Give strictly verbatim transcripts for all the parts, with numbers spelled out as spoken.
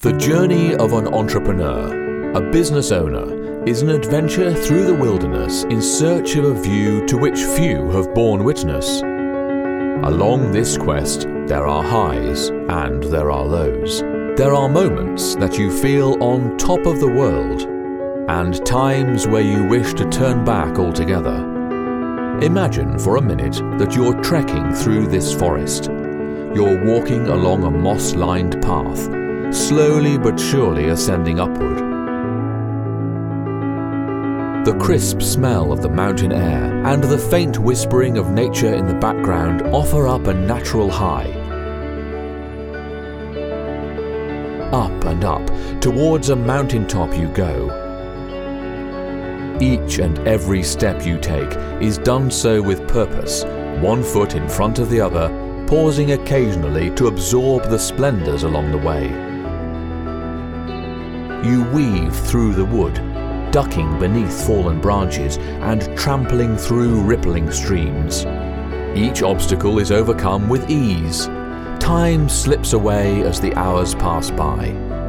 The journey of an entrepreneur, a business owner, is an adventure through the wilderness in search of a view to which few have borne witness. Along this quest, there are highs and there are lows. There are moments that you feel on top of the world, and times where you wish to turn back altogether. Imagine for a minute that you're trekking through this forest. You're walking along a moss-lined path, slowly but surely ascending upward. The crisp smell of the mountain air and the faint whispering of nature in the background offer up a natural high. Up and up, towards a mountaintop you go. Each and every step you take is done so with purpose, one foot in front of the other, pausing occasionally to absorb the splendors along the way. You weave through the wood, ducking beneath fallen branches and trampling through rippling streams. Each obstacle is overcome with ease. Time slips away as the hours pass by.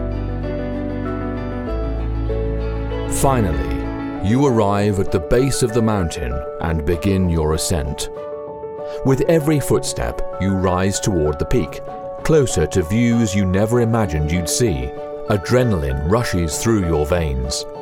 Finally, you arrive at the base of the mountain and begin your ascent. With every footstep, you rise toward the peak, closer to views you never imagined you'd see. Adrenaline rushes through your veins.